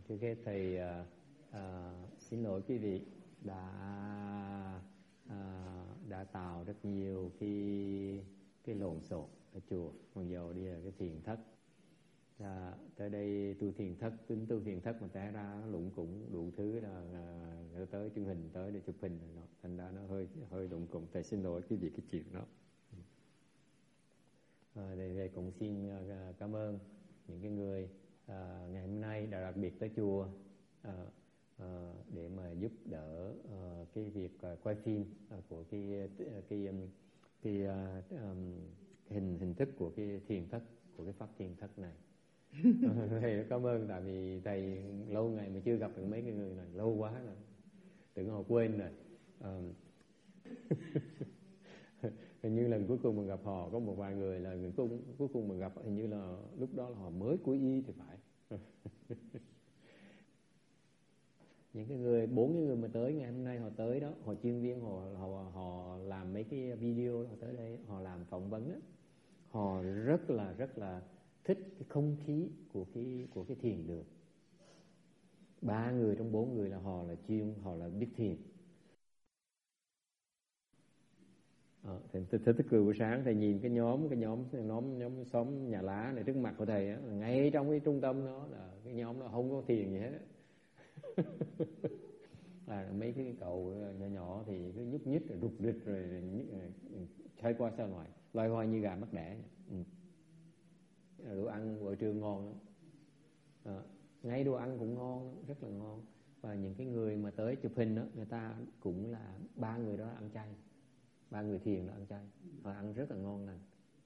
Trước hết thầy xin lỗi quý vị đã tạo rất nhiều cái lộn xộn ở chùa, mặc dù đi là cái thiền thất. Tới đây tu thiền thất, tính tu thiền thất mà té ra nó lụng cũng đủ thứ, là tới truyền hình tới để chụp hình này nọ, thành ra nó hơi lụng cụng. Thầy xin lỗi quý vị cái chuyện đó. Thầy cũng xin cảm ơn những cái người ngày hôm nay đã đặc biệt tới chùa để mà giúp đỡ cái việc quay phim của cái hình thức của cái thiền thất, của cái pháp thiền thất này. Thầy cảm ơn, tại vì thầy lâu ngày mà chưa gặp được mấy cái người này, lâu quá rồi, tưởng họ quên rồi. Hình như lần cuối cùng mình gặp họ có một vài người là người cuối cùng mình gặp, hình như là lúc đó là họ mới quy y thì phải. Những cái người, 4 cái người mà tới ngày hôm nay họ tới đó, họ chuyên viên, họ làm mấy cái video, họ tới đây họ làm phỏng vấn đó. Họ rất là thích cái không khí của cái thiền đường. 3 người trong 4 người là họ là biết thiền. Thầy thức cười buổi sáng, thầy nhìn cái nhóm xóm nhà lá này trước mặt của thầy á, ngay trong cái trung tâm đó là cái nhóm đó không có thiền gì hết. Mấy cái cậu nhỏ thì cứ nhúc nhích rồi rụt rịch rồi xoay qua xoay lại, loay hoay như gà mắc đẻ. Đồ ăn bữa trưa ngon lắm. Ngay đồ ăn cũng ngon, rất là ngon. Và những cái người mà tới chụp hình đó, người ta cũng là 3 người đó ăn chay, 3 người thiền đó ăn chay, họ ăn rất là ngon lành.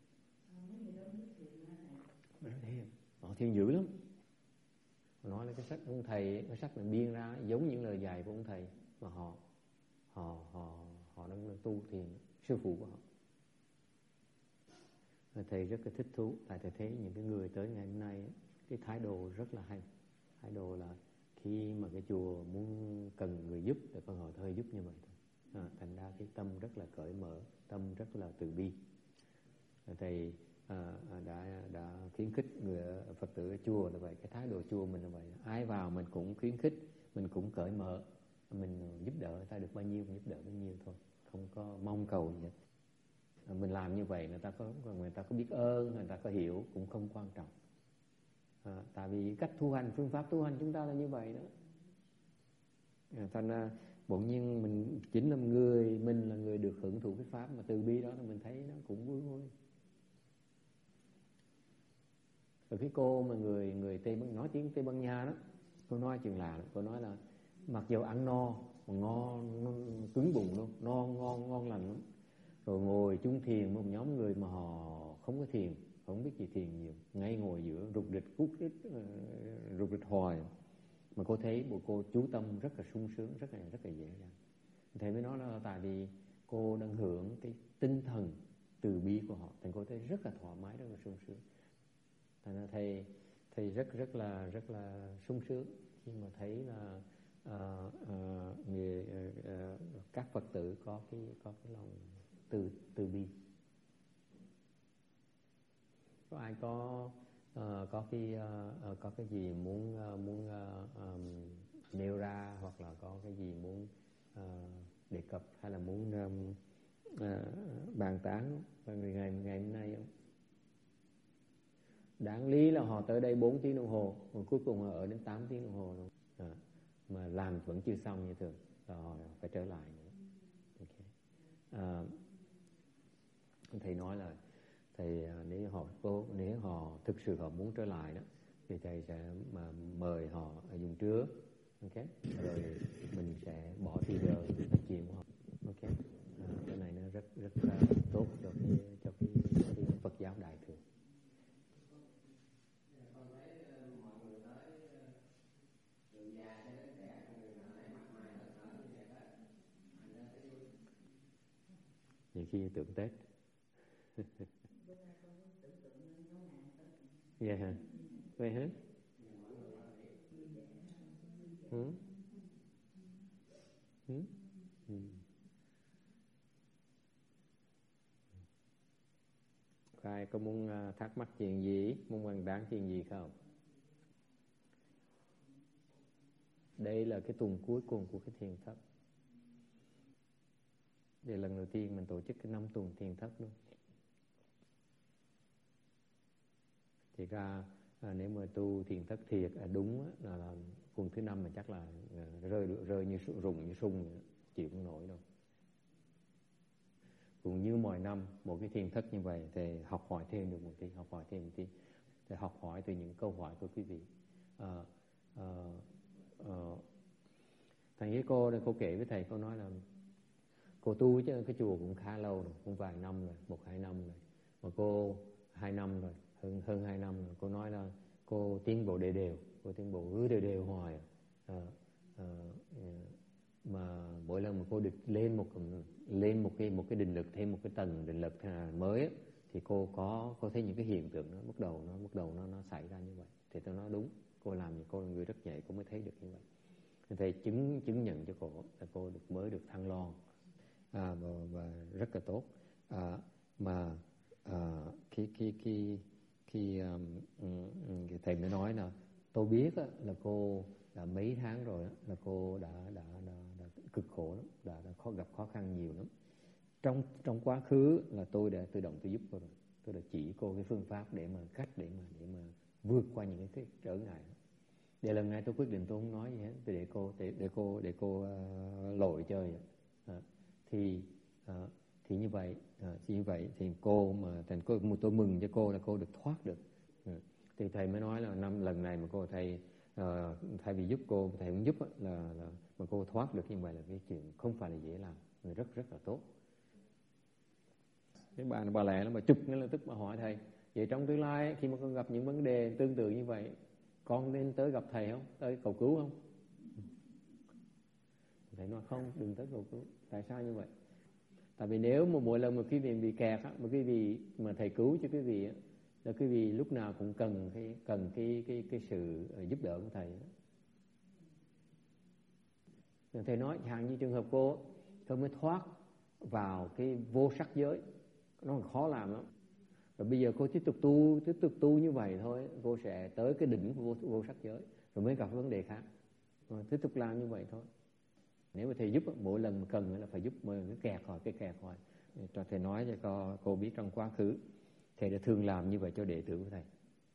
Họ thiền dữ lắm. Nói là cái sách của ông thầy, cái sách mình biên ra giống những lời dạy của ông thầy, mà họ đang tu thiền, sư phụ của họ. Thầy rất là thích thú, tại thầy thấy những cái người tới ngày hôm nay cái thái độ rất là hay. Thái độ là khi mà cái chùa muốn cần người giúp thì con họ thôi giúp như vậy thôi. Thành ra cái tâm rất là cởi mở, tâm rất là từ bi. Thầy đã khuyến khích người Phật tử ở chùa là vậy, cái thái độ chùa mình là vậy. Ai vào mình cũng khuyến khích, mình cũng cởi mở, mình giúp đỡ người ta được bao nhiêu mình giúp đỡ bao nhiêu thôi, không có mong cầu gì hết. Mình làm như vậy người ta có biết ơn, người ta có hiểu cũng không quan trọng. Tại vì cách tu hành, phương pháp tu hành chúng ta là như vậy đó. Thành ra bỗng nhiên mình chính là mình là người được hưởng thụ cái pháp mà từ bi đó, là mình thấy nó cũng vui vui. Rồi cái cô mà người Tây Ban nói tiếng Tây Ban Nha đó, cô nói chuyện lạ lắm. Cô nói là mặc dù ăn no mà ngon, cứng bụng luôn, ngon lành lắm. Rồi ngồi chung thiền một nhóm người mà họ không có thiền, không biết gì thiền nhiều, ngay ngồi giữa rụt rịch hoài. Mà cô thấy bộ cô chú tâm rất là sung sướng, rất là dễ dàng. Thầy mới nói là tại vì cô đang hưởng cái tinh thần từ bi của họ, thành cô thấy rất là thoải mái, rất là sung sướng. Thành ra thầy rất là sung sướng khi mà thấy là các Phật tử có cái lòng từ bi. Có ai có cái gì muốn nêu ra, hoặc là có cái gì muốn đề cập, hay là muốn bàn tán về ngày hôm nay không? Đáng lý là họ tới đây 4 tiếng đồng hồ, mà cuối cùng họ ở đến 8 tiếng đồng hồ luôn. Mà làm vẫn chưa xong như thường, rồi họ phải trở lại nữa. Okay. Thầy nói là thầy nếu họ thực sự họ muốn trở lại đó, thì thầy sẽ mà mời họ ở dùng trưa, ok, rồi mình sẽ bỏ thì giờ nói chuyện của họ, ok. Cái này nó rất là tốt cho cái Phật giáo đại thừa. Nhiều khi tưởng Tết. Vậy hả? Vậy hả? Ai có muốn thắc mắc chuyện gì, muốn bàn tán chuyện gì không? Đây là cái tuần cuối cùng của cái thiền thất. Đây là lần đầu tiên mình tổ chức cái 5 tuần thiền thất luôn. Thì ra nếu mà tu thiền thất thiệt đúng là tuần thứ 5 mà chắc là rơi như rụng như sung, chịu không nổi đâu. Cũng như mọi năm một cái thiền thất như vậy thì học hỏi thêm được một tí, thì học hỏi từ những câu hỏi của quý vị. Thằng với cô đây, cô kể với thầy, cô nói là cô tu chứ cái chùa cũng khá lâu rồi, cũng vài năm rồi, 1-2 năm rồi, mà cô 2 năm rồi, hơn 2 năm rồi. Cô nói là cô tiến bộ đều, cô tiến bộ cứ đều hoài. Mà mỗi lần mà cô được lên một cái định lực, thêm một cái tầng định lực mới ấy, thì cô thấy những cái hiện tượng nó bắt đầu nó xảy ra như vậy. Thì tôi nói đúng, cô làm như cô là người rất nhạy, cô mới thấy được như vậy. Thầy chứng nhận cho cô là cô mới được thăng loan, và rất là tốt. Thầy mới nói là tôi biết là cô đã mấy tháng rồi là cô đã cực khổ lắm, đã gặp khó khăn nhiều lắm. Trong quá khứ là tôi đã tự động tôi giúp cô rồi, tôi đã chỉ cô cái phương pháp cách để mà vượt qua những cái trở ngại. Để lần này tôi quyết định tôi không nói gì hết, để cô lội chơi. Thì như vậy thì cô mà tôi mừng cho cô là cô được thoát được. Thì thầy mới nói là lần này mà cô thầy thay vì giúp cô, thầy cũng giúp là mà cô thoát được như vậy là cái chuyện không phải là dễ làm, rất là tốt. Cái bà lẹ nó mà chụp ngay lập tức mà hỏi thầy, vậy trong tương lai khi mà con gặp những vấn đề tương tự như vậy, con nên tới gặp thầy không, tới cầu cứu không? Thầy nói không, đừng tới cầu cứu. Tại sao như vậy? Tại vì nếu mà mỗi lần mà quý vị bị kẹt mà quý vị mà thầy cứu cho quý vị là quý vị lúc nào cũng cần cái sự giúp đỡ của thầy. Thầy nói chẳng như trường hợp cô mới thoát vào cái vô sắc giới, nó khó làm lắm. Rồi bây giờ cô tiếp tục tu như vậy thôi, cô sẽ tới cái đỉnh của vô sắc giới rồi mới gặp vấn đề khác. Rồi tiếp tục làm như vậy thôi. Nếu mà thầy giúp mỗi lần mà cần là phải giúp, mà cái kẹt hỏi. Cho thầy nói cho cô biết trong quá khứ thầy đã thường làm như vậy cho đệ tử của thầy.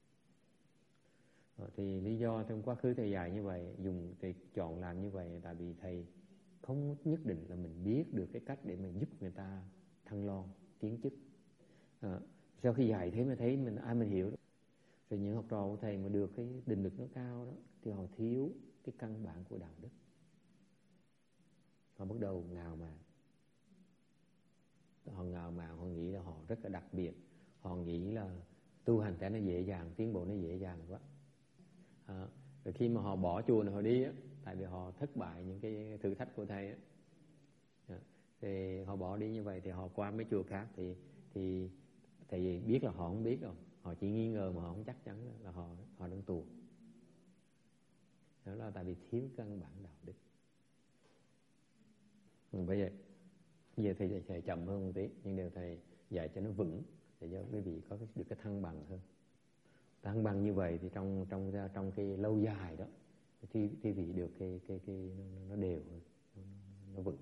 Thì lý do trong quá khứ thầy dạy như vậy, thầy chọn làm như vậy tại vì thầy không nhất định là mình biết được cái cách để mà giúp người ta thăng loan tiến chức. Sau khi dạy thế mới thấy mình hiểu. Rồi những học trò của thầy mà được cái định lực nó cao đó thì họ thiếu cái căn bản của đạo đức. Họ bắt đầu ngạo mạn. Họ nghĩ là họ rất là đặc biệt. Họ nghĩ là tu hành nó dễ dàng, tiến bộ nó dễ dàng quá. Rồi khi mà họ bỏ chùa này họ đi á, tại vì họ thất bại những cái thử thách của thầy á, thì họ bỏ đi như vậy thì họ qua mấy chùa khác thì thầy biết là họ không biết đâu, họ chỉ nghi ngờ mà họ không chắc chắn là họ đang tù. Đó là tại vì thiếu căn bản đạo đức. Bây giờ thầy chậm hơn một tí, nhưng đều thầy dạy cho nó vững để cho quý vị có được cái thăng bằng hơn. Thăng bằng như vậy thì trong cái lâu dài đó thì quý vị được cái nó đều hơn, nó vững.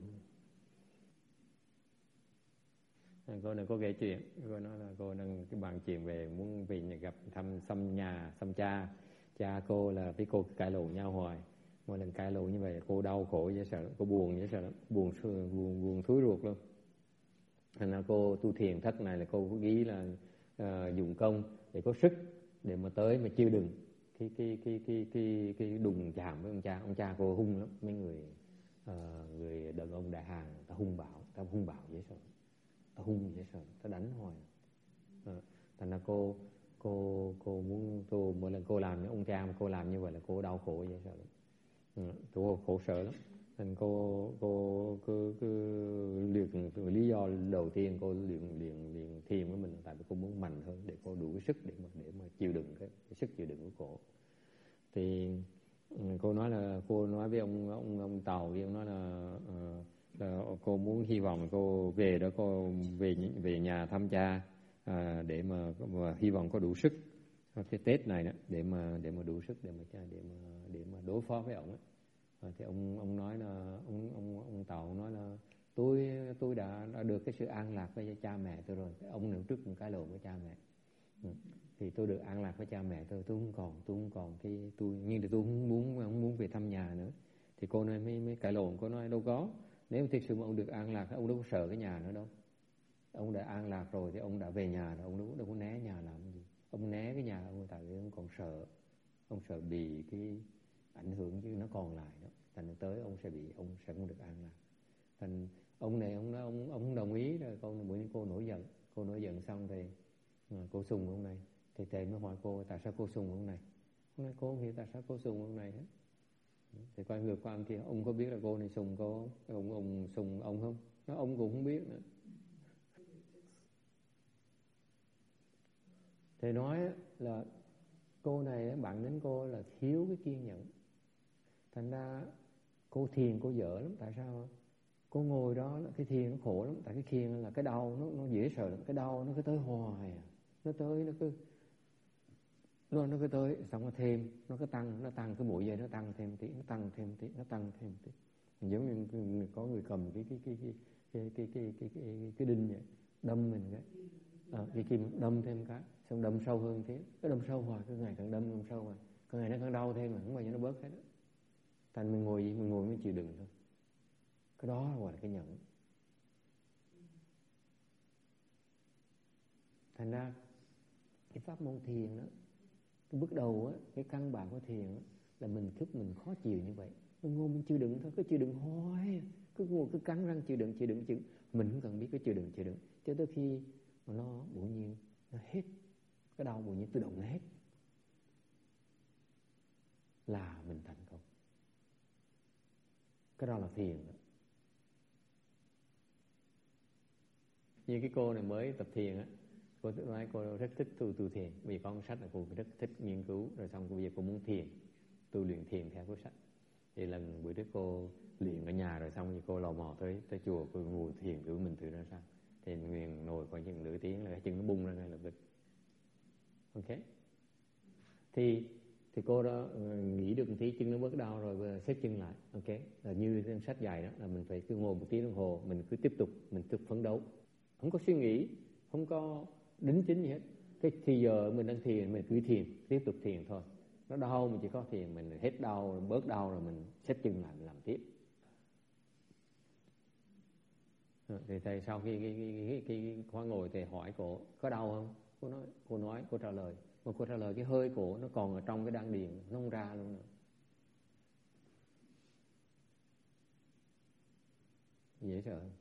Cô này có kể chuyện, cô nói là cô đang cái bàn chuyện về muốn về nhà gặp thăm cha cô, là với cô cãi lộn nhau hoài. Mỗi lần cãi lộn như vậy cô đau khổ dễ sợ, cô buồn dễ sợ lắm, buồn thúi ruột luôn. Thành ra cô tu thiền thất này là cô có nghĩ là dùng công để có sức để mà tới mà chịu đựng cái đùng chạm với ông cha cô hung lắm. Mấy người đàn ông đại hàng ta hung bạo dễ sợ, ta hung dễ sợ, ta đánh hoài. Thành ra cô muốn mỗi lần cô làm những ông cha mà cô làm như vậy là cô đau khổ dễ sợ lắm. Cô khổ sở lắm. Nên cô cứ luyện. Lý do đầu tiên cô luyện thiền với mình tại vì cô muốn mạnh hơn, để cô đủ cái sức để mà chịu đựng cái sức chịu đựng của cô. Thì cô nói với ông Tàu, với ông nói là cô muốn hy vọng cô về đó, cô về nhà thăm cha để mà hy vọng có đủ sức cái Tết này đó, để mà đủ sức để mà đối phó với ông ấy. Thì ông nói là ông Tàu nói là tôi đã được cái sự an lạc với cha mẹ tôi rồi. Ông nữa trước một cái lộn với cha mẹ. Thì tôi được an lạc với cha mẹ tôi không còn cái tôi, nhưng thì tôi không muốn về thăm nhà nữa. Thì cô này mới cãi lộn, cô nói đâu có, nếu thực sự mà ông được an lạc ông đâu có sợ cái nhà nữa đâu. Ông đã an lạc rồi thì ông đã về nhà rồi, ông đâu có né nhà làm gì. Ông né cái nhà ông tại vì ông còn sợ, ông sợ bị cái ảnh hưởng chứ nó còn lại đó. Thành tới ông sẽ không được an lạc. Thành ông này ông không đồng ý rồi. Cô nổi giận xong thì cô sùng ông này. Thì thầy mới hỏi cô tại sao cô sùng ông này. Ông nói cô không hiểu tại sao cô sùng ông này hết. Thì quay ngược qua ông kia, ông có biết là cô này sùng cô, ông sùng ông không? Nó ông cũng không biết nữa. Thầy nói là cô này bạn đến cô là thiếu cái kiên nhẫn. Thành ra cô thiền cô dở lắm. Tại sao? Cô ngồi đó là cái thiền nó khổ lắm. Tại cái thiền là cái đau nó dễ sợ lắm. Cái đau nó cứ tới hoài à. Nó tới nó cứ tới, xong nó thêm, nó cứ tăng cái mũi dây nó tăng thêm tí, nó tăng thêm tí. Giống như có người cầm cái đinh vậy, đâm mình cái kim đâm thêm cái, xong đâm sâu hơn tí, cái đâm sâu hoài, cái ngày càng đâm sâu hoài, cái ngày nó càng đau thêm mà không bao giờ nó bớt hết đó. Thành mình ngồi mới chịu đựng thôi. Cái đó gọi là cái nhẫn. Thành ra cái pháp môn thiền đó, cái bước đầu á, cái căn bản của thiền á, là mình khó chịu như vậy, mình ngồi mình chịu đựng thôi, cứ chịu đựng hoài, cứ ngồi cứ cắn răng chịu đựng. Mình không cần biết cái chịu đựng cho tới khi mà nó bỗng nhiên nó hết, cái đau bỗng nhiên tự động nó hết là mình thành công. Cái đó là thiền đó. Như cái cô này mới tập thiền á, cô nói cô rất thích tu thiền, vì có một sách là cô rất thích nghiên cứu, rồi xong bây giờ cô muốn tu luyện thiền theo cuốn sách. Thì lần bữa trước cô luyện ở nhà rồi xong thì cô lò mò tới chùa, cô ngồi thiền thử mình thử ra sao. Thì Nguyên ngồi khoảng chừng nửa tiếng là cái chân nó bung ra ngay lập tức. Ok. Thì cô đó nghĩ được một tí, chân nó bớt đau rồi, vừa xếp chân lại. Ok. Là như trong sách dạy đó, là mình phải cứ ngồi một tiếng đồng hồ, mình cứ tiếp tục phấn đấu. Không có suy nghĩ, không có đính chính gì hết. Thì giờ mình đang thiền, mình cứ thiền, tiếp tục thiền thôi. Nó đau mình chỉ có thiền, mình hết đau, bớt đau rồi mình xếp chân lại, mình làm tiếp. Thì thầy sau khi cái khóa ngồi thì hỏi cô có đau không? Cô trả lời. Mà cô trả lời cái hơi cổ nó còn ở trong cái đan điền, nó không ra luôn nữa. Dễ sợ không?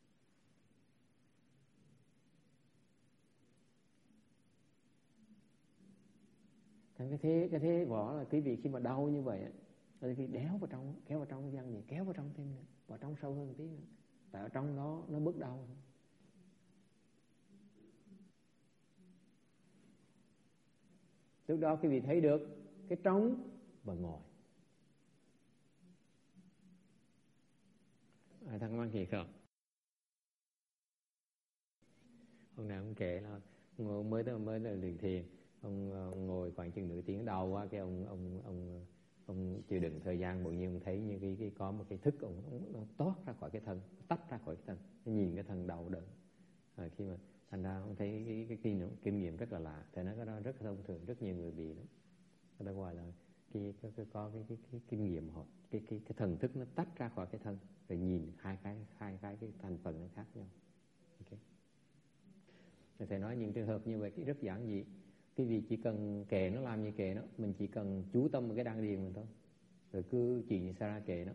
Thành cái thế võ là quý vị khi mà đau như vậy là khi kéo vào trong cái răng gì, kéo vào trong thêm nữa, vào trong sâu hơn tí nữa. Tại ở trong đó nó bớt đau. Lúc đó quý vị thấy được cái trống và ngồi. Ai thắc mắc gì không? Hôm nào ông kể là mới là luyện thiền, ông ngồi khoảng chừng nửa tiếng đau quá, cái ông chịu đựng thời gian, bỗng nhiên ông thấy như cái có một cái thức nó toát ra khỏi cái thân, tách ra khỏi cái thân, nhìn cái thân đau đớn. Khi mà thành ra ông thấy cái kinh nghiệm rất là lạ. Thì nó cái đó rất là thông thường, rất nhiều người bị lắm. Người ta gọi là có cái kinh nghiệm họ, cái thần thức nó tách ra khỏi cái thân, rồi nhìn hai cái thành phần nó khác nhau. Ok. Thầy nói những trường hợp như vậy rất giản dị. Cái gì chỉ cần kệ nó làm như kệ nó, mình chỉ cần chú tâm vào cái đan điền mình thôi, rồi cứ chỉ xa ra kệ nó.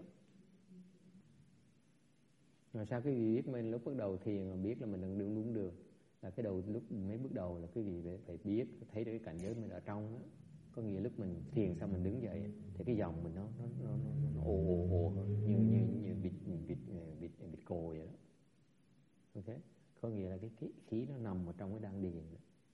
Rồi sao cái vị biết mình lúc bắt đầu thiền mà biết là mình đang đúng đường, là cái đầu lúc mấy bước đầu là cái vị phải biết thấy được cái cảnh giới mình ở trong đó. Có nghĩa lúc mình thiền xong mình đứng dậy thì cái dòng mình nó ồ như vịt cồ vậy đó. Ok. Có nghĩa là cái khí nó nằm ở trong cái đan điền.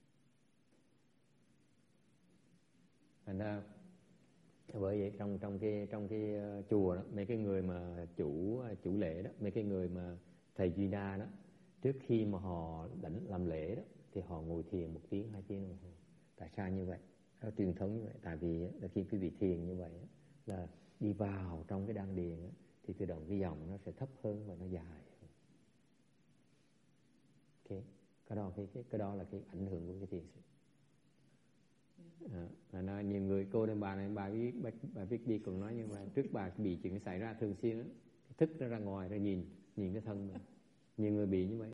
Thành ra bởi vậy trong cái chùa đó, mấy cái người mà chủ lễ đó, mấy cái người mà thầy Duy Na đó, trước khi mà họ làm lễ đó thì họ ngồi thiền 1 tiếng 2 tiếng đồng hồ. Tại sao như vậy? Theo truyền thống như vậy. Tại vì là khi quý vị thiền như vậy là đi vào trong cái đan điền á, thì tự động cái dòng nó sẽ thấp hơn và nó dài. Ok, cái đó là cái ảnh hưởng của cái thiền sự. Nói nhiều người cô đơn bà này, bà biết đi còn nói, nhưng mà trước bà bị chuyện xảy ra thường xuyên đó, thức nó ra ngoài rồi nhìn cái thân mình. Nhiều người bị như vậy.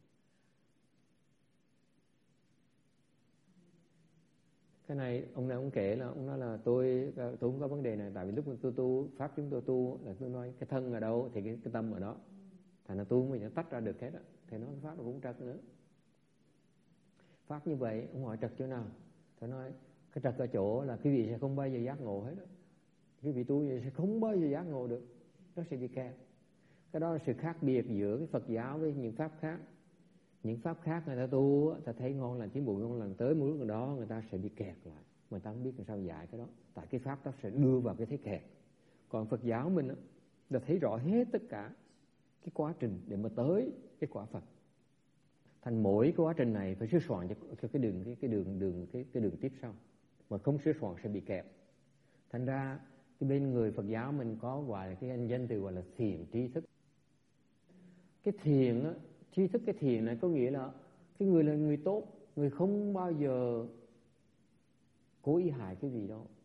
Cái này ông này ông kể là ông nói là tôi không có vấn đề này, tại vì lúc mà tôi tu pháp, chúng tôi tu là tôi nói cái thân ở đâu thì cái tâm ở đó, thành ra tôi không bao giờ tách ra được hết á. Thì nói pháp nó cũng trật nữa. Pháp như vậy ông hỏi trật chỗ nào? Tôi nói cái trật ở chỗ là quý vị sẽ không bao giờ giác ngộ hết đó. Quý vị tu vậy sẽ không bao giờ giác ngộ được, nó sẽ bị kẹt. Cái đó là sự khác biệt giữa cái Phật giáo với những pháp khác. Những pháp khác người ta tu, ta thấy ngon lành tiến bộ ngon lành, tới một lúc đó người ta sẽ bị kẹt lại. Người ta không biết làm sao giải cái đó. Tại cái pháp đó sẽ đưa vào cái thế kẹt. Còn Phật giáo mình đó, đã thấy rõ hết tất cả cái quá trình để mà tới cái quả Phật. Thành mỗi cái quá trình này phải sửa soạn cho cái đường tiếp sau. Mà không sửa soạn sẽ bị kẹt. Thành ra cái bên người Phật giáo mình có gọi là cái anh danh từ gọi là thiền tri thức. Cái thiền á, tri thức cái thiền này có nghĩa là cái người là người tốt, người không bao giờ cố ý hại cái gì đâu.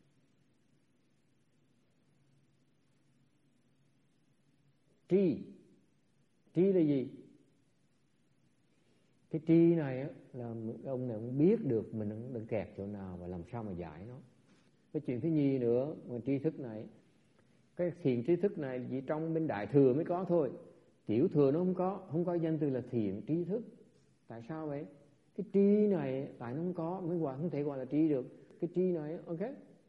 Tri là gì? Cái tri này á, là ông này cũng biết được mình đang kẹt chỗ nào và làm sao mà giải nó. Cái chuyện thứ nhì nữa, mà tri thức này, cái thiền tri thức này chỉ trong bên Đại Thừa mới có thôi. Tiểu Thừa nó không có danh từ là thiền tri thức. Tại sao vậy? Cái tri này tại nó không có, không thể gọi là tri được. Cái tri này, ok,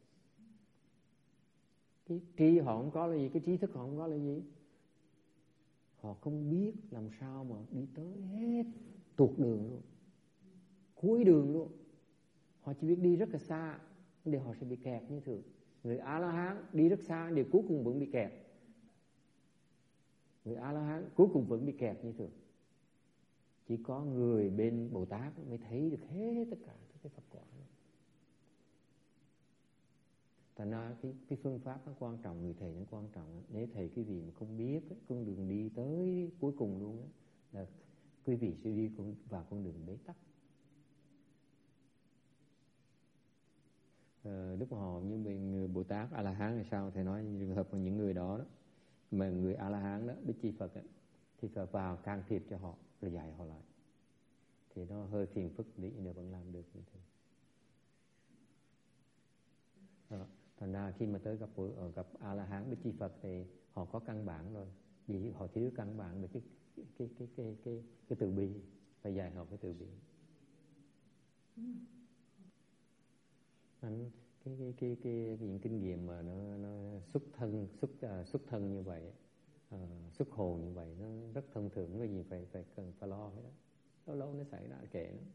cái tri họ không có là gì? Cái trí thức họ không có là gì? Họ không biết làm sao mà đi tới hết tuột đường luôn, cuối đường luôn. Họ chỉ biết đi rất là xa, để họ sẽ bị kẹt như thường. Người A-la-hán đi rất xa, điều cuối cùng vẫn bị kẹt. Người A-la-hán cuối cùng vẫn bị kẹt như thường. Chỉ có người bên Bồ Tát mới thấy được hết tất cả cái Phật quả. Thành ra cái phương pháp nó quan trọng, người thầy nó quan trọng. Nếu thầy quý vị mà không biết con đường đi tới cuối cùng luôn là quý vị sẽ đi vào con đường bế tắc. Lúc mà họ như người Bồ Tát A La Hán hay sao, thầy nói trường hợp của những người đó, mà người A La Hán đó biết chi Phật ấy, thì Phật vào can thiệp cho họ rồi dạy họ lại, thì nó hơi phiền phức tí nhưng vẫn làm được như thế. Thành ra khi mà tới gặp A La Hán biết chi Phật thì họ có căn bản rồi, vì họ thiếu căn bản về cái từ bi, phải dạy họ cái từ bi. Những kinh nghiệm mà nó xuất thân như vậy, xuất hồn như vậy, nó rất thông thường, cái gì phải cần phải lo hết đó. Lâu nó xảy ra kệ nó.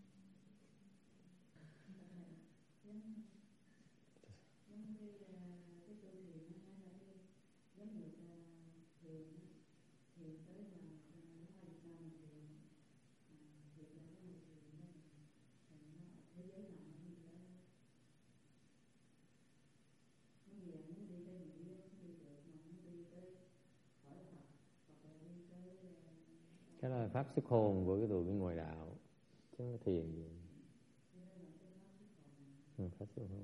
Cái là pháp xuất hồn của cái tụi bên ngoài đạo, chứ không có thiền gì. Pháp xuất hồn.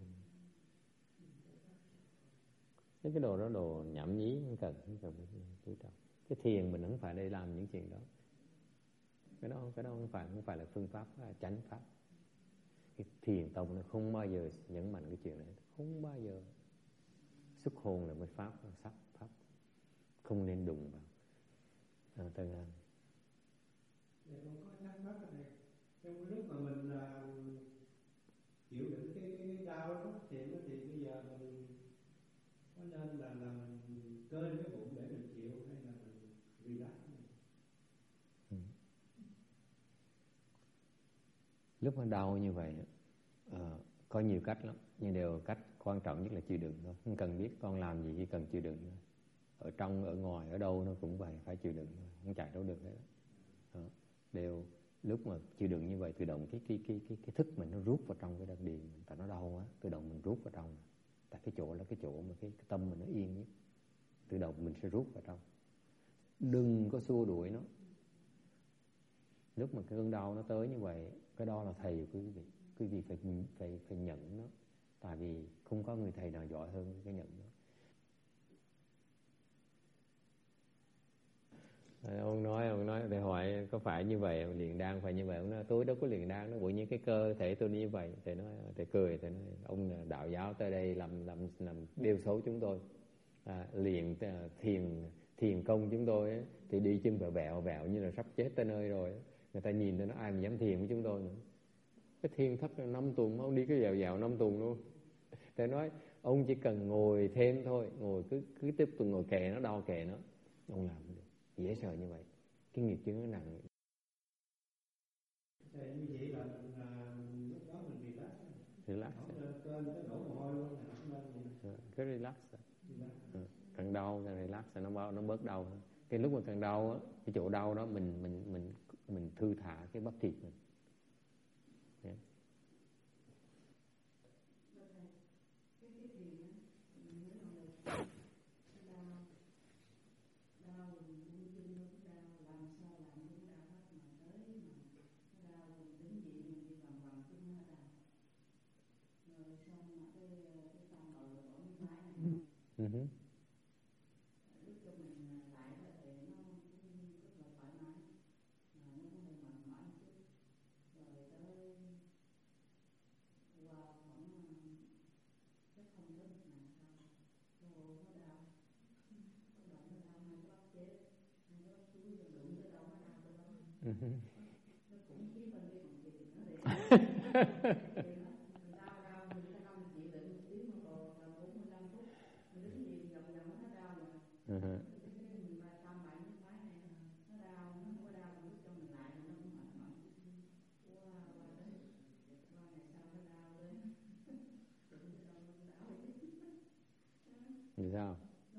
Cái đồ đó đồ nhảm nhí, không cần chú trọng. Cái thiền mình không phải để làm những chuyện đó. Cái đó không phải là phương pháp, là chánh pháp. Cái thiền tông nó không bao giờ nhấn mạnh cái chuyện này, không bao giờ. Xuất hồn là một pháp, là pháp không nên đụng vào. Tân An. Để con có thắc mắc này, trong lúc mà mình chịu đựng cái đau đó thì bây giờ mình có nên là mình cơ cái bụng để mình chịu, hay là mình relax này? Lúc mà đau như vậy có nhiều cách lắm, nhưng đều cách quan trọng nhất là chịu đựng thôi. Không cần biết con làm gì, chỉ cần chịu đựng thôi. Ở trong, ở ngoài, ở đâu nó cũng vậy, phải chịu đựng thôi, không chạy đâu được hết đó. Đều lúc mà chịu đựng như vậy, tự động cái thức mình nó rút vào trong cái đan điền, tại nó đau quá, tự động mình rút vào trong, tại cái chỗ là cái chỗ mà cái tâm mình nó yên nhất. Tự động mình sẽ rút vào trong. Đừng có xua đuổi nó. Lúc mà cái cơn đau nó tới như vậy, cái đó là thầy của quý vị. Quý vị phải nhận nó. Tại vì không có người thầy nào giỏi hơn cái nhận nó. Ông nói thầy hỏi có phải như vậy, luyện đan phải như vậy. Ông nói tôi đâu có luyện đan, nó bụi như cái cơ thể tôi như vậy. Thầy nói, thầy cười, thầy nói ông là đạo giáo tới đây làm điều xấu chúng tôi. Luyện thiền công chúng tôi ấy, thì đi chân vẹo như là sắp chết tới nơi rồi ấy. Người ta nhìn tới nó ai mà dám thiền với chúng tôi nữa. Cái thiền thất là 5 tuần, ông đi cái dạo 5 tuần luôn. Thầy nói ông chỉ cần ngồi thêm thôi, ngồi cứ tiếp tục ngồi kệ nó, đau kệ nó, ông làm được. Dễ sợ như vậy. Cái nghiệp chướng nó nặng. Thì như vậy là lúc đó mình relax. Trên cái đổ mồ hôi luôn là Cứ relax. Càng đau càng relax nó bớt đau hơn. Cái lúc mà càng đau á, cái chỗ đau đó mình thư thả cái bắp thịt mình. Yeah. Vì sao?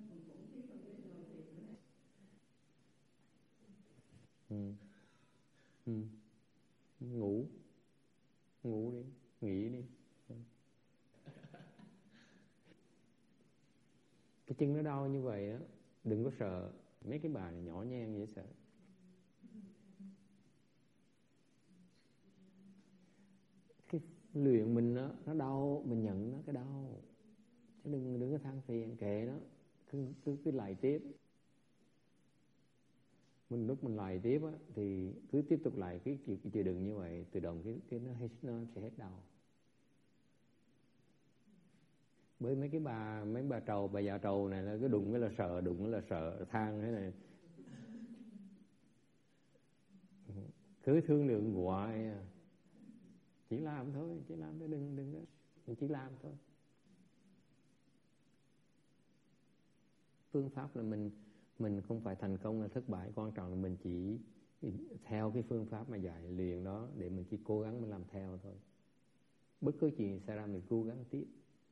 Ngủ đi, nghỉ đi. Cái chân nó đau như vậy á, đừng có sợ. Mấy cái bà này nhỏ nhen dễ sợ. Cái luyện mình á, nó đau mình nhận nó cái đau, chứ đừng có than phiền, kệ nó, cứ lại tiếp. Lúc mình lại tiếp á, thì cứ tiếp tục lại cái chịu đựng như vậy, tự động nó sẽ hết đau. Bởi mấy bà trầu, bà già trầu này là cứ đụng cái là sợ, than thế này. Cứ thương lượng hoài à. Chỉ làm thôi, đừng đó. Mình chỉ làm thôi. Phương pháp là mình không phải thành công hay thất bại, quan trọng là mình chỉ theo cái phương pháp mà dạy liền đó, để mình chỉ cố gắng mình làm theo thôi. Bất cứ chuyện xảy ra mình cố gắng tiếp.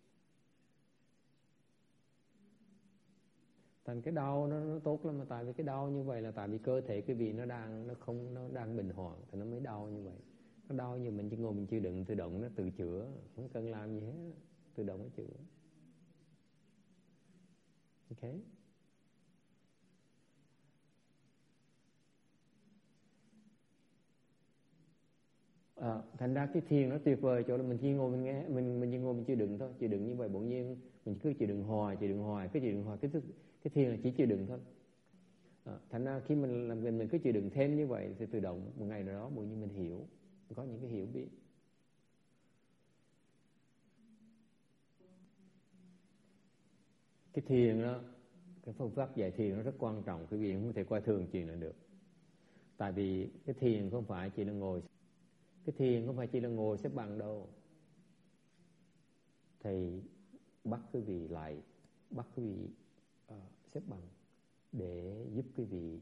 Thành cái đau nó tốt lắm, mà tại vì cái đau như vậy là tại vì cơ thể cái vị nó đang bình hòa thì nó mới đau như vậy. Nó đau như mình chỉ ngồi mình chịu đựng, tự động nó tự chữa, không cần làm gì hết, tự động nó chữa. Ok. Thành ra cái thiền nó tuyệt vời chỗ là mình chỉ ngồi mình nghe, mình chỉ ngồi mình chịu đựng thôi, chịu đựng như vậy bỗng nhiên mình cứ chịu đựng hoài, cái thiền là chỉ chịu đựng thôi. Thành ra khi mình làm mình cứ chịu đựng thêm như vậy thì tự động một ngày nào đó bỗng nhiên mình hiểu, có những cái hiểu biết. Cái thiền đó, cái phương pháp dạy thiền nó rất quan trọng, quý vị không thể coi thường chuyện này được. Tại vì cái thiền không phải chỉ là ngồi, xếp bằng đâu. Thầy bắt quý vị xếp bằng để giúp quý vị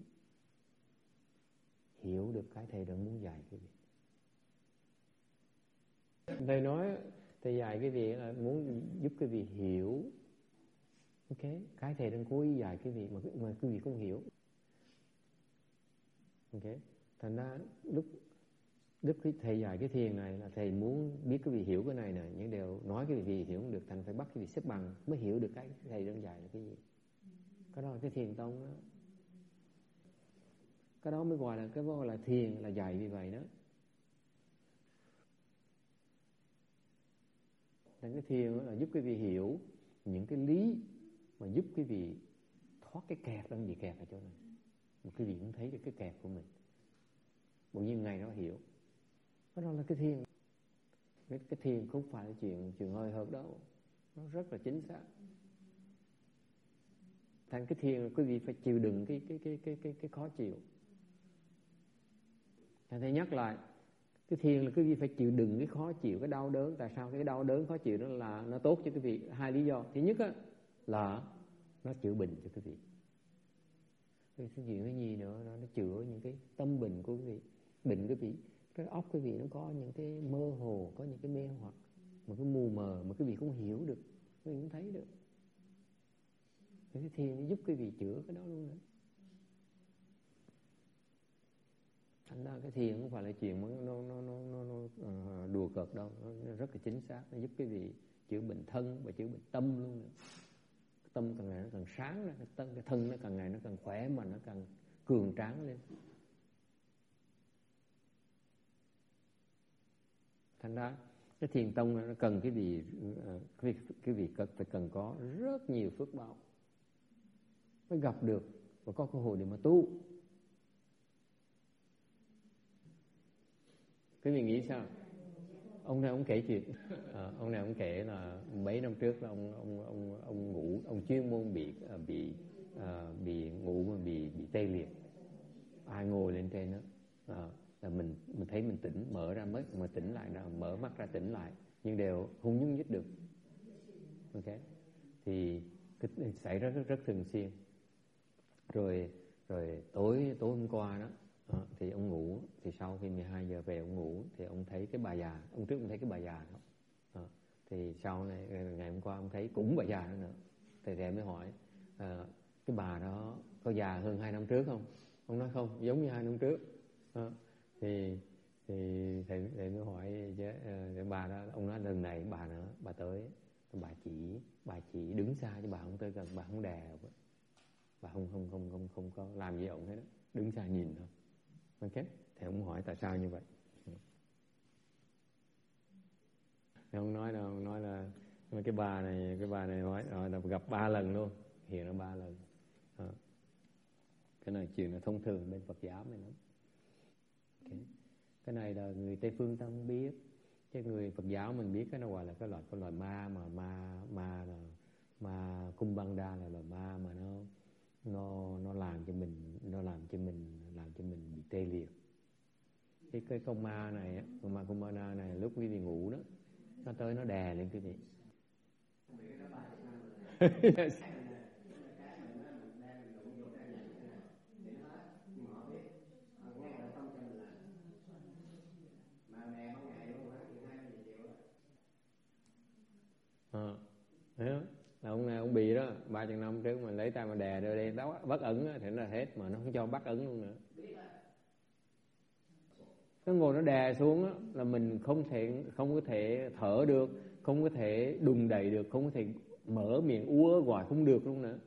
hiểu được cái thầy đang muốn dạy quý vị. Thầy nói, thầy dạy quý vị là muốn giúp quý vị hiểu, ok, cái thầy đang cố ý dạy quý vị mà quý vị không hiểu. Ok, thành ra lúc Đức thầy dạy cái thiền này là thầy muốn biết cái vị hiểu cái này nè, những điều nói cái vị hiểu không được, thành phải bắt cái vị xếp bằng mới hiểu được cái thầy đang dạy là cái gì. Cái đó là cái thiền tông đó. Cái đó mới gọi là thiền, là dạy vì vậy đó. Nên cái thiền là giúp cái vị hiểu những cái lý mà giúp cái vị thoát cái kẹt đang bị kẹt ở chỗ này. Một cái vị cũng thấy được cái kẹt của mình. Bỗng nhiên ngày đó hiểu. Cái đó là cái thiền. Cái thiền không phải là chuyện hơi hợt đâu. Nó rất là chính xác. Thành cái thiền quý vị phải chịu đựng cái khó chịu. Thầy nhắc lại, cái thiền là quý vị phải chịu đựng cái khó chịu, cái đau đớn. Tại sao cái đau đớn khó chịu đó là nó tốt cho quý vị? Hai lý do. Thứ nhất á, là nó chữa bệnh cho quý vị. Cái chuyện cái gì nữa, nó chữa những cái tâm bệnh của quý vị. Bệnh quý vị, cái óc quý vị nó có những cái mơ hồ, có những cái mê hoặc, một cái mù mờ mà quý vị không hiểu được, quý vị không thấy được. Cái thiền nó giúp quý vị chữa cái đó luôn nữa. Thành ra cái thiền không phải là chuyện nó đùa cợt đâu, nó rất là chính xác, nó giúp quý vị chữa bệnh thân và chữa bệnh tâm luôn nữa. Cái tâm càng ngày nó càng sáng ra, cái thân nó càng ngày nó càng khỏe, mà nó càng cường tráng lên. Thành ra cái thiền tông nó cần cái vị phải cần có rất nhiều phước báo mới gặp được và có cơ hội để mà tu. Quý vị nghĩ sao? Ông này ông kể chuyện, ông này ông kể là mấy năm trước là ông ngủ, ông chuyên môn bị ngủ mà bị tê liệt. Ai ngồi lên trên đó là mình thấy mình tỉnh, mở ra mới mà tỉnh lại, mở mắt ra tỉnh lại, nhưng đều không nhúc nhích được. Ok, thì xảy ra rất thường xuyên. Rồi tối hôm qua đó, thì ông ngủ, thì sau khi 12 giờ về ông ngủ thì ông thấy cái bà già, ông trước ông thấy cái bà già đó, thì sau này ngày hôm qua ông thấy cũng bà già đó nữa. Thì thầy mới hỏi cái bà đó có già hơn 2 năm trước không? Ông nói không, giống như 2 năm trước. Thì thầy mới hỏi chứ, bà đó, ông nói lần này bà tới, bà chỉ đứng xa chứ bà không tới gần, bà không đè, bà không có làm gì ông hết đó, đứng xa nhìn thôi. Ok, thì ông hỏi tại sao như vậy. Thì ông nói là cái bà này nói là gặp 3 lần luôn, hiện là 3 lần. Cái này chuyện là thông thường bên Phật giáo này lắm. Okay. Cái này là người Tây phương ta không biết, chứ người Phật giáo mình biết cái nó gọi là cái loại ma, mà ma là ma Kumbhanda, là loài ma mà nó làm cho mình bị tê liệt. Cái con ma này, con ma Kumbhanda này, lúc quý vị ngủ đó, nó tới nó đè lên quý vị. Là ông này ông bị đó 300 năm trước mà lấy tay mà đè đưa đi bắt ẩn thì nó là hết, mà nó không cho bắt ẩn luôn nữa. Nó ngồi nó đè xuống đó, là mình không có thể thở được, không có thể đùng đẩy được, không có thể mở miệng úa gọi không được luôn nữa.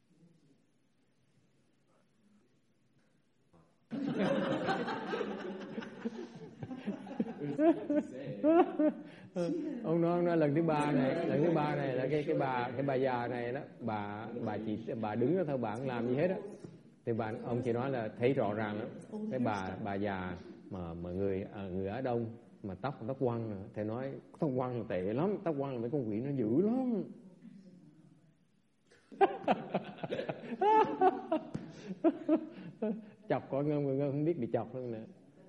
Ông nói lần thứ ba này là cái bà già này đó, bà đứng đó thôi, bà không làm gì hết á. Thì ông chỉ nói là thấy rõ ràng đó, cái bà già mà người Á Đông mà tóc quăn nữa, thì nói tóc quăn là tệ lắm, tóc quăn là mấy con quỷ nó dữ lắm. Chọc có ngân không biết bị chọc luôn nè.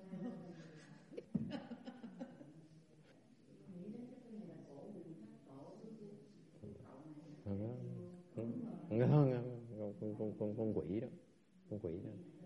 Con quỷ đó, con quỷ.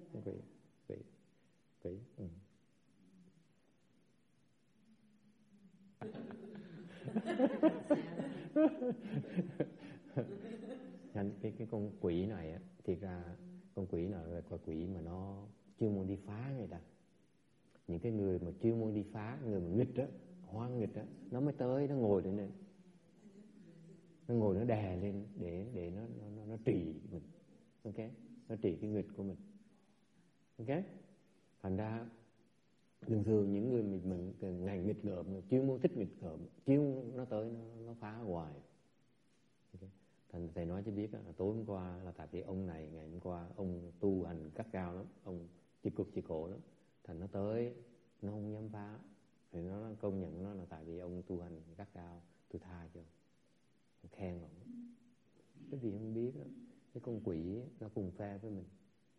Cái con quỷ này á, thiệt ra con quỷ này là con quỷ mà nó chuyên môn đi phá người ta. những cái người mà chuyên môn đi phá, người mà nghịch á, hoang nghịch á, nó mới tới, nó ngồi lên, nó ngồi nó đè lên để nó trị mình, ok, nó trị cái nghịch của mình, ok. Thành ra thường thường những người mình ngành nghịch ngợm, chuyên môn thích nghịch ngợm, chuyên nó tới nó phá hoài, okay. Thành thầy nói cho biết tối hôm qua là tại vì ông này ngày hôm qua ông tu hành gắt gao lắm, ông chỉ cực chỉ khổ lắm, thành nó tới nó không dám phá, thì nó công nhận nó là tại vì ông tu hành gắt gao, tôi tha cho ông, khen ông. Cái gì không biết đó, cái con quỷ ấy, nó cùng phe với mình,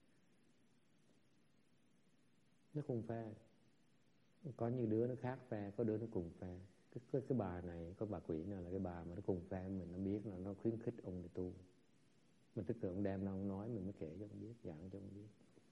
nó cùng phe, có những đứa nó khác phe, có đứa nó cùng phe. Cái bà này, có bà quỷ nào là cái bà mà nó cùng phe mình, nó biết là nó khuyến khích ông để tu, mình tức là ông đem ra ông nói, mình mới kể cho ông biết, giảng cho ông biết.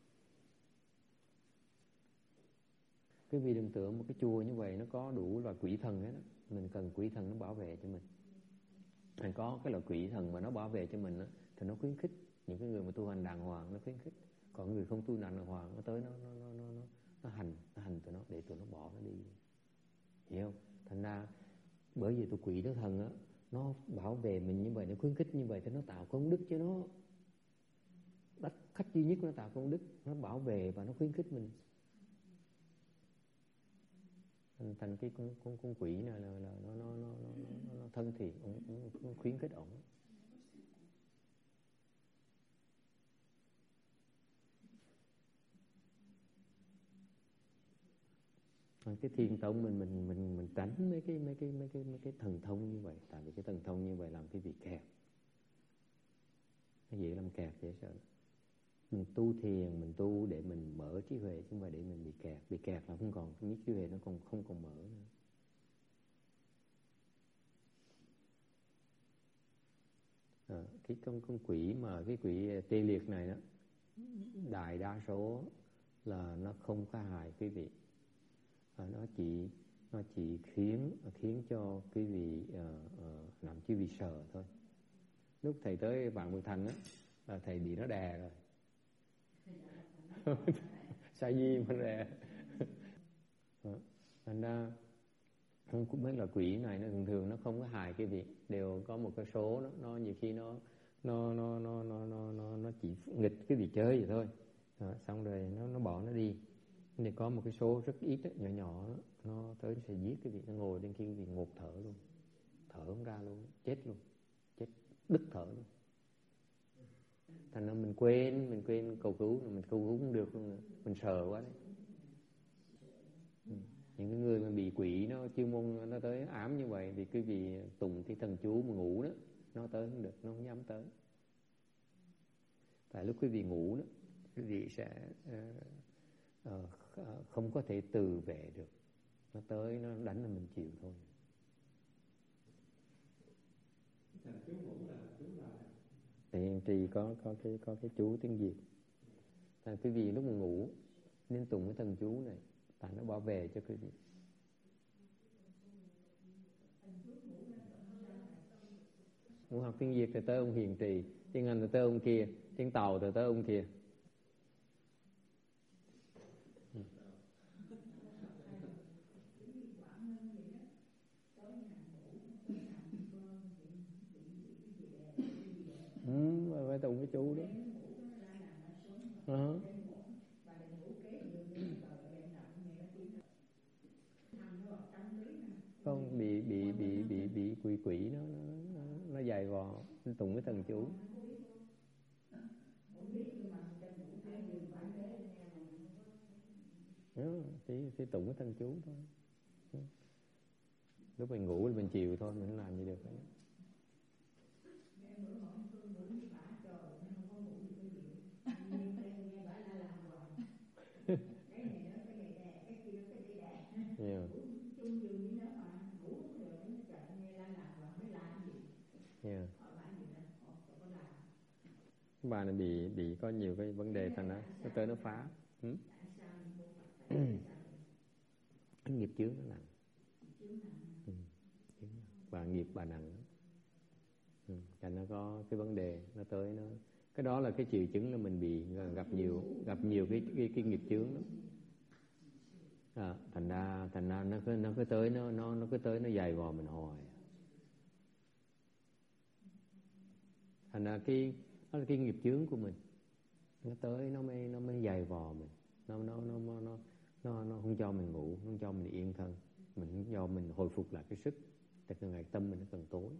Cái vì đừng tưởng một cái chùa như vậy nó có đủ loại quỷ thần hết á, mình cần quỷ thần nó bảo vệ cho mình. Hay có cái loại quỷ thần mà nó bảo vệ cho mình á, thì nó khuyến khích những cái người mà tu hành đàng hoàng, nó khuyến khích. Còn người không tu hành đàng hoàng, nó tới nó hành tụi nó để tụi nó bỏ nó đi, hiểu không? Thành ra bởi vì tụi quỷ nó thần á, nó bảo vệ mình như vậy, nó khuyến khích như vậy thì nó tạo công đức cho nó. Đắc khách duy nhất nó tạo công đức, nó bảo vệ và nó khuyến khích mình. Thành cái con quỷ này là nó thân thiện, nó khuyến khích ổng. Cái thiền tông mình tránh mấy cái thần thông như vậy, tại vì cái thần thông như vậy làm cái việc kẹt, cái gì làm kẹt dễ sợ. Mình tu thiền, mình tu để mình mở trí huệ, chứ không phải để mình bị kẹt là không còn, cái trí huệ nó còn không còn mở nữa. Cái con quỷ mà cái quỷ tê liệt này đó, đại đa số là nó không có hại quý vị, nó chỉ khiến cho quý vị làm quý vị sợ thôi. Lúc thầy tới Vạn Mười Thành á, là thầy bị nó đè rồi. Sa di mà đè. Thành ra không cũng biết là quỷ này nó thường nó không có hại cái việc, đều có một cái số nó nhiều khi nó chỉ nghịch cái việc chơi vậy thôi. Xong rồi nó bỏ nó đi. Thì có một cái số rất ít nhỏ nhỏ nó tới nó sẽ giết cái việc, nó ngồi đến khi cái việc ngột thở luôn, thở không ra luôn, chết luôn, chết đứt thở luôn. Thành ra mình quên cầu cứu, mình cầu cứu không được luôn, mình sợ quá đấy. Những cái người mà bị quỷ nó chuyên môn nó tới ám như vậy thì quý vị tụng cái thần chú mà ngủ đó, nó tới không được, nó không dám tới. Tại lúc quý vị ngủ đó, quý vị sẽ không có thể từ vệ được, nó tới nó đánh là mình chịu thôi. Thì trì có cái chú tiếng Việt. Tại quý vị lúc mà ngủ nên tụng cái thần chú này, tại nó bảo vệ cho quý vị. Muốn học tiếng Việt thì tới ông Hiền Trì, tiếng Anh thì tới ông kia, tiếng Tàu thì tới ông kia. Phải tụng cái chú đó. Không bị quỷ nó dài vò, tụng cái thần chú. Thì tụng cái thần chú thôi. Lúc mình ngủ thì mình chịu thôi, mình không làm gì được hết. Yeah. Yeah. Bà này bị có nhiều cái vấn đề, thành nó tới nó phá. Cái nghiệp chướng nó nặng. Và nghiệp bà nặng. Thành nó có cái vấn đề nó tới nó, cái đó là cái triệu chứng là mình bị gặp nhiều cái nghiệp chướng đó. Thành ra nó cứ tới nó cứ tới nó dày vò mình hoài. Thành ra đó là cái nghiệp chướng của mình, nó tới nó mới dày vò mình, nó không cho mình ngủ, không cho mình yên thân, mình không cho mình hồi phục lại cái sức, tại càng ngày tâm mình nó càng tối.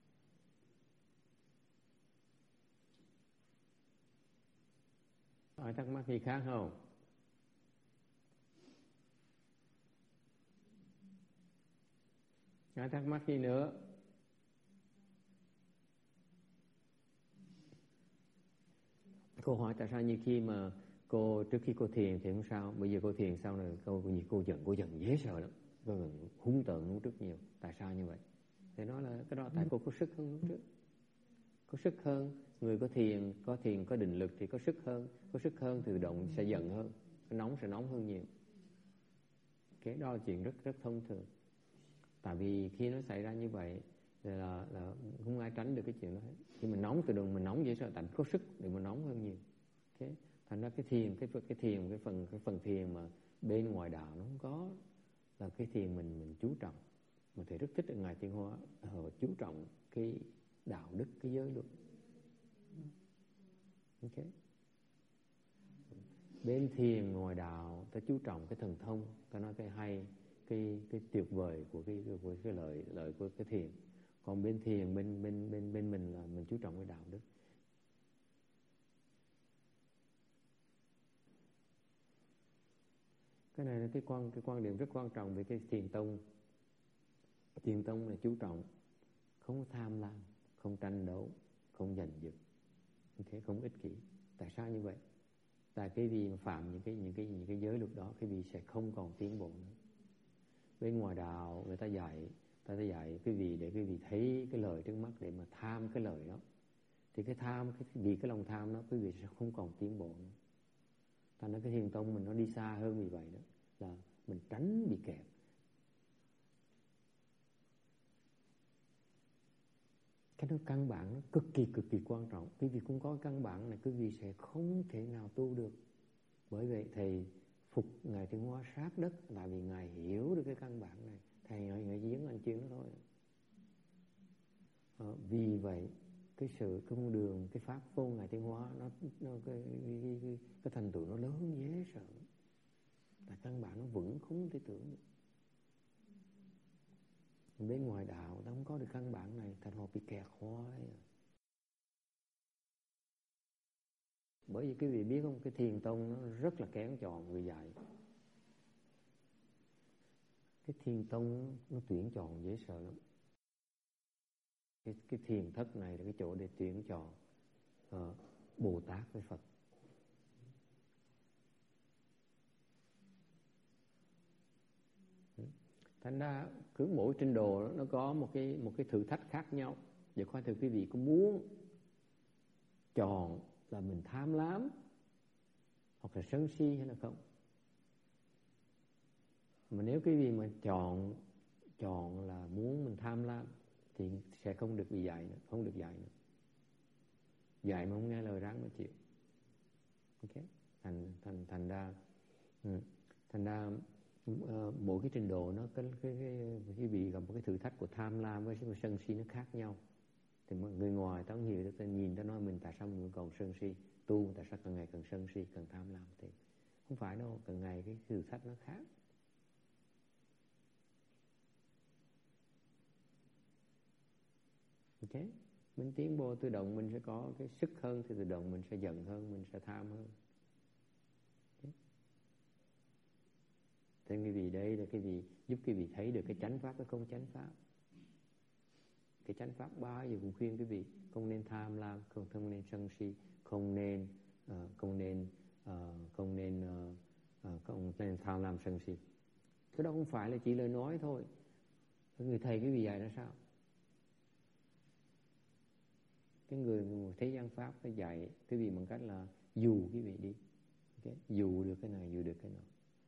Ai thắc mắc gì khác không? Ai thắc mắc gì nữa? Cô hỏi tại sao như khi mà trước khi cô thiền thì không sao, bây giờ cô thiền sau này cô giận dễ sợ lắm, cô giận hung tợn lúc trước nhiều. Tại sao như vậy? Thì nói là cái đó tại cô có sức hơn lúc trước, có sức hơn. Người có thiền có định lực thì có sức hơn, thì tự động sẽ giận hơn, cái nóng sẽ nóng hơn nhiều. Cái đó là chuyện rất thông thường. Tại vì khi nó xảy ra như vậy là không ai tránh được cái chuyện đó hết. Khi mình nóng tự động mình nóng dễ sợ, tại có sức để mà nóng hơn nhiều. Okay. Thành ra cái phần thiền mà bên ngoài đạo nó không có, là cái thiền mình chú trọng. Mà thầy rất thích ở Ngài Tiến Hóa họ chú trọng cái đạo đức, cái giới luật. Okay. Bên thiền ngoài đạo ta chú trọng cái thần thông, ta nói cái hay, cái tuyệt vời của cái lợi của cái thiền. Còn bên thiền bên mình là mình chú trọng cái đạo đức. Cái này là cái quan điểm rất quan trọng về cái thiền tông. Thiền tông là chú trọng không tham lam, không tranh đấu, không giành giật, không ích kỷ. Tại sao như vậy? Tại cái vì mà phạm những cái giới luật đó, cái vì sẽ không còn tiến bộ nữa. Bên ngoài đạo người ta dạy quý vị để quý vị thấy cái lời trước mắt để mà tham cái lời đó, thì vì cái lòng tham đó quý vị sẽ không còn tiến bộ nữa. Thành ra cái thiền tông mình nó đi xa hơn vì vậy đó, là mình tránh bị kẹt. Cái đó căn bản nó cực kỳ quan trọng. Quý vị không có căn bản này quý vị sẽ không thể nào tu được. Bởi vậy thầy phục Ngài Tiến Hóa sát đất, tại vì Ngài hiểu được cái căn bản này. Thầy Ngài chỉ dẫn anh chuyện đó thôi. Vì vậy cái con đường, cái pháp môn Ngài Tiến Hóa cái thành tựu nó lớn dễ sợ. Tại căn bản nó vững không thể tưởng được. Bên ngoài đạo ta không có được căn bản này, thành họ bị kẹt hoài. Bởi vì quý vị biết không, cái thiền tông nó rất là kén chọn người dạy. Cái thiền tông nó tuyển chọn dễ sợ lắm. Cái thiền thất này là cái chỗ để tuyển chọn Bồ Tát với Phật. Thành ra cứ mỗi trình độ nó có một cái thử thách khác nhau. Vậy coi thử quý vị có muốn chọn là mình tham lam hoặc là sân si hay là không. Mà nếu quý vị mà chọn là muốn mình tham lam thì sẽ không được bị dạy nữa, không được dạy nữa. Dạy mà không nghe lời ráng mà chịu. Okay. Thành ra mỗi cái trình độ nó quý vị gặp một cái thử thách của tham lam với sân si nó khác nhau. Thì người ngoài ta không hiểu được, ta nhìn ta nói mình tại sao mình còn sân si, tu tại sao càng ngày càng sân si, càng tham lam. Thì không phải đâu, càng ngày cái thử thách nó khác. Ok, mình tiến bộ tự động mình sẽ có cái sức hơn, thì tự động mình sẽ giận hơn, mình sẽ tham hơn. Thế quý vị đây là cái gì giúp quý vị thấy được cái chánh pháp với không chánh pháp. Cái chánh pháp bao giờ cũng khuyên quý vị không nên tham lam, không nên sân si, không nên tham lam sân si. Cái đó không phải là chỉ lời nói thôi. Người thầy quý vị dạy ra sao? Cái người thế gian pháp phải dạy quý vị bằng cách là dù quý vị đi. Okay? Dù được cái này, dù được cái nọ.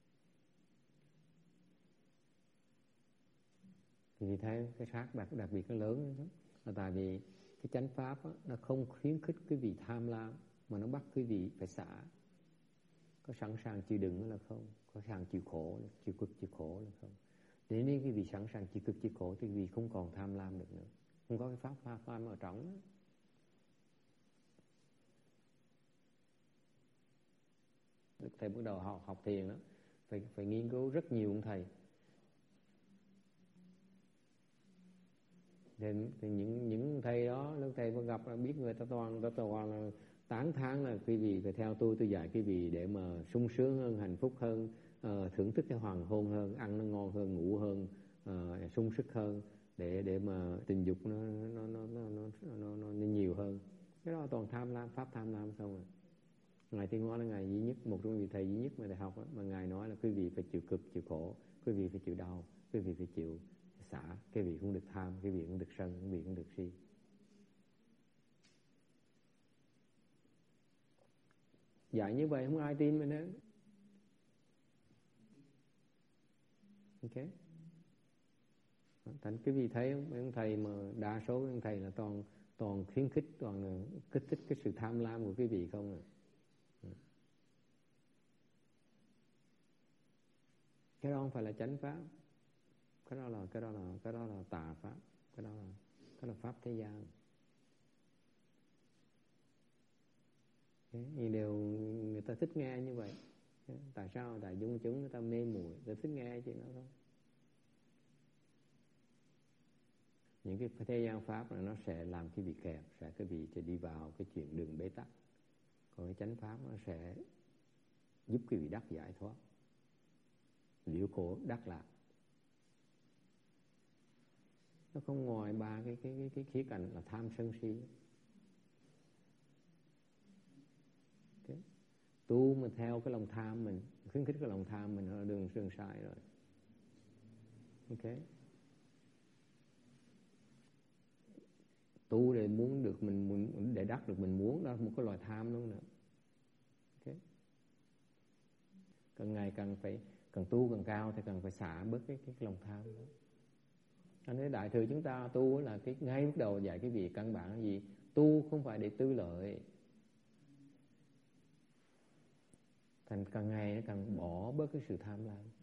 Thì thấy cái sát đặc biệt nó lớn đó. Là tại vì cái chánh pháp đó, nó không khuyến khích quý vị tham lam, mà nó bắt quý vị phải xả. có sẵn sàng chịu đựng là không, có sẵn sàng chịu khổ, chịu cực chịu khổ là không. Để nếu quý vị sẵn sàng chịu cực chịu khổ thì quý vị không còn tham lam được nữa, không có cái pháp tham ở trong. Thầy bắt đầu học thiền đó, phải nghiên cứu rất nhiều ông thầy. Thì những thầy đó, lúc thầy có gặp biết người ta toàn là tán thán là quý vị phải theo tôi dạy quý vị để mà sung sướng hơn, hạnh phúc hơn, thưởng thức cái hoàng hôn hơn, ăn nó ngon hơn, ngủ hơn, sung sức hơn, để mà tình dục nó nhiều hơn. Cái đó toàn tham lam, pháp tham lam không à. Ngài Tiên Hóa là ngài duy nhất, một trong vị thầy duy nhất mà thầy học đó, mà ngài nói là quý vị phải chịu cực chịu khổ, quý vị phải chịu đau, quý vị phải chịu xả, quý vị không được tham, quý vị không được sân, quý vị không được si. Dạy như vậy không ai tin mình hết. Ok. Thành quý vị thấy không, mấy ông thầy mà đa số mấy ông thầy là toàn khuyến khích, toàn là kích thích cái sự tham lam của quý vị không à. Cái đó không phải là chánh pháp, cái đó là tà pháp, cái đó là pháp thế gian. Vì đều người ta thích nghe như vậy. Tại sao? Tại dung chúng người ta mê muội, người ta thích nghe chuyện đó thôi. Những cái thế gian pháp là nó sẽ làm quý vị kẹt, sẽ quý vị sẽ đi vào cái chuyện đường bế tắc. Còn cái chánh pháp nó sẽ giúp quý vị đắc giải thoát, liễu khổ đắc lạc. Nó không ngoài ba cái khía cạnh là tham sân si. Okay. Tu mà theo cái lòng tham mình, khuyến khích cái lòng tham mình là đường sai rồi. Ok. Tu để muốn được mình, để đắc được mình muốn, đó là một cái loại tham luôn nữa. Ok. Càng ngày càng tu càng cao thì càng phải xả bớt cái lòng tham đó. Anh thấy đại thừa chúng ta tu là cái ngay lúc đầu dạy cái việc căn bản là gì? Tu không phải để tư lợi. Thành càng ngày nó càng bỏ bớt cái sự tham lam.